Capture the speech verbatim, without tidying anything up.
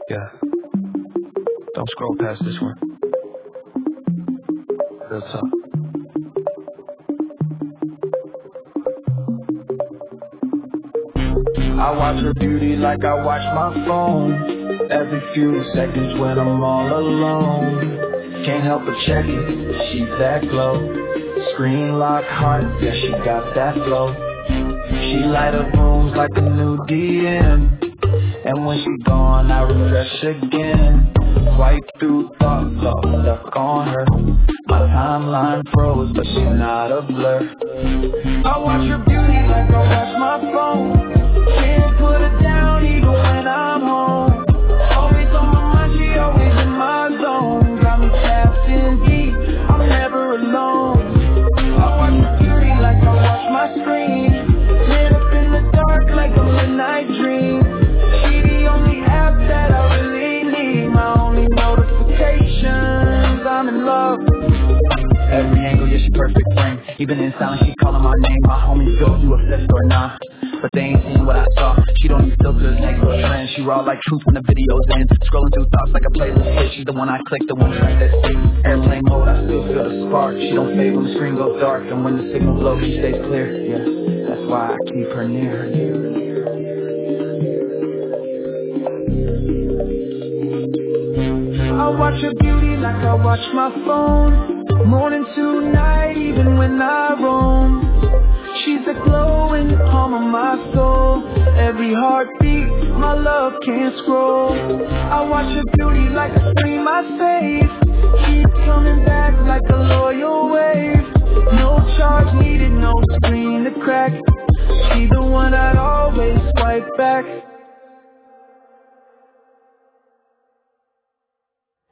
Yeah. Don't scroll past this one. Real talk. I watch her beauty like I watch my phone. Every few seconds when I'm all alone. Can't help but check it, she's that glow. Screen lock heart, yeah, she got that flow. She light up rooms like a new D M. And when she gone, I refresh again. Swipe through thoughts, all stuck on her. My timeline froze, but she's not a blur. I watch her beauty like I watch my phone. Can't put her down even when I'm home. Always on my mind, she always in my zone. Got me tapped in deep, I'm never alone. I watch her beauty like I watch my screen. Lit up in the dark like a midnight dream. She the only app that I really need. My only notifications, I'm in love. Every angle, yeah, she perfect frame. Even in silence, she calling my name. My homies go, you obsessed or not? But they ain't seen what I saw. She don't use filters, next to a trend. She raw like truth when the video's in. Scrolling through thoughts like a playlist hit. She's the one I click, the one track that sticks. Airplane mode, I still feel the spark. She don't fade when the screen goes dark. And when the signal low, she stays clear. Yeah, that's why I keep her near. I watch her beauty like I watch my phone. Morning to night, even when I roam. She's a glow in the palm of my soul. Every heartbeat, my love can't scroll. I watch her beauty like a stream I save. Keep coming back like a loyal wave. No charge needed, no screen to crack. She's the one I'd always swipe back.